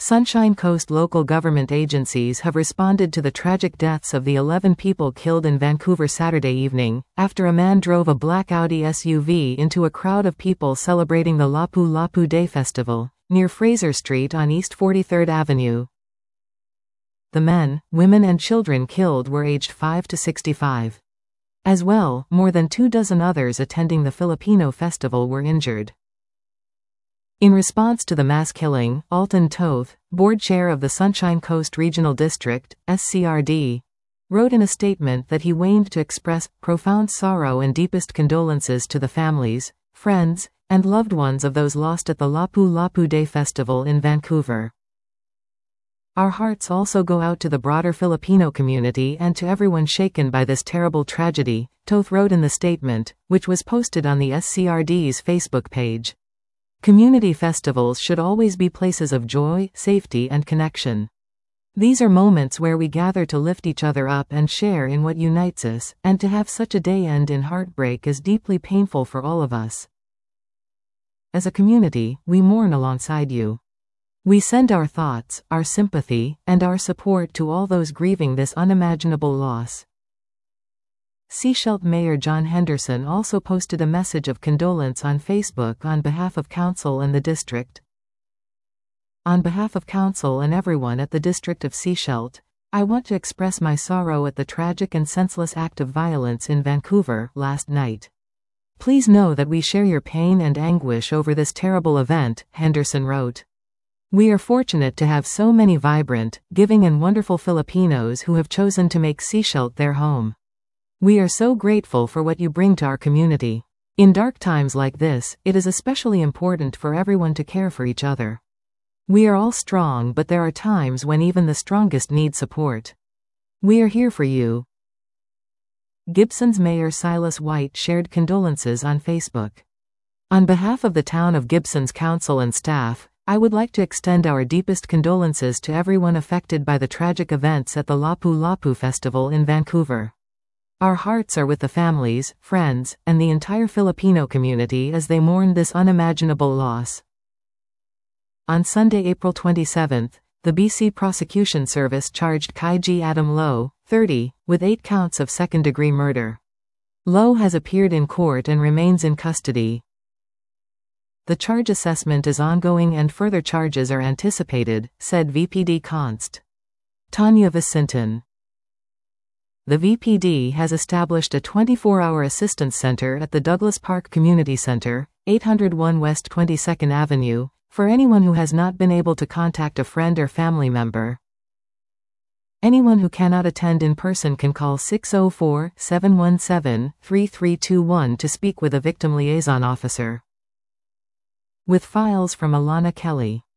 Sunshine Coast local government agencies have responded to the tragic deaths of the 11 people killed in Vancouver Saturday evening, after a man drove a black Audi SUV into a crowd of people celebrating the Lapu Lapu Day Festival, near Fraser Street on East 43rd Avenue. The men, women and children killed were aged 5 to 65. As well, more than 24 others attending the Filipino festival were injured. In response to the mass killing, Alton Toth, board chair of the Sunshine Coast Regional District, SCRD, wrote in a statement that he wanted to express profound sorrow and deepest condolences to the families, friends, and loved ones of those lost at the Lapu Lapu Day Festival in Vancouver. Our hearts also go out to the broader Filipino community and to everyone shaken by this terrible tragedy, Toth wrote in the statement, which was posted on the SCRD's Facebook page. Community festivals should always be places of joy, safety and connection. These are moments where we gather to lift each other up and share in what unites us, and to have such a day end in heartbreak is deeply painful for all of us. As a community, we mourn alongside you. We send our thoughts, our sympathy, and our support to all those grieving this unimaginable loss. Sechelt Mayor John Henderson also posted a message of condolence on Facebook on behalf of Council and the District. On behalf of Council and everyone at the District of Sechelt, I want to express my sorrow at the tragic and senseless act of violence in Vancouver last night. Please know that we share your pain and anguish over this terrible event, Henderson wrote. We are fortunate to have so many vibrant, giving and wonderful Filipinos who have chosen to make Sechelt their home. We are so grateful for what you bring to our community. In dark times like this, it is especially important for everyone to care for each other. We are all strong, but there are times when even the strongest need support. We are here for you. Gibson's Mayor Silas White shared condolences on Facebook. On behalf of the Town of Gibson's Council and staff, I would like to extend our deepest condolences to everyone affected by the tragic events at the Lapu Lapu Festival in Vancouver. Our hearts are with the families, friends, and the entire Filipino community as they mourn this unimaginable loss. On Sunday, April 27, the BC Prosecution Service charged Kai G. Adam Lowe, 30, with 8 counts of second-degree murder. Lowe has appeared in court and remains in custody. The charge assessment is ongoing and further charges are anticipated, said VPD Const. Tanya Vicinton. The VPD has established a 24-hour assistance center at the Douglas Park Community Center, 801 West 22nd Avenue, for anyone who has not been able to contact a friend or family member. Anyone who cannot attend in person can call 604-717-3321 to speak with a victim liaison officer. With files from Alana Kelly.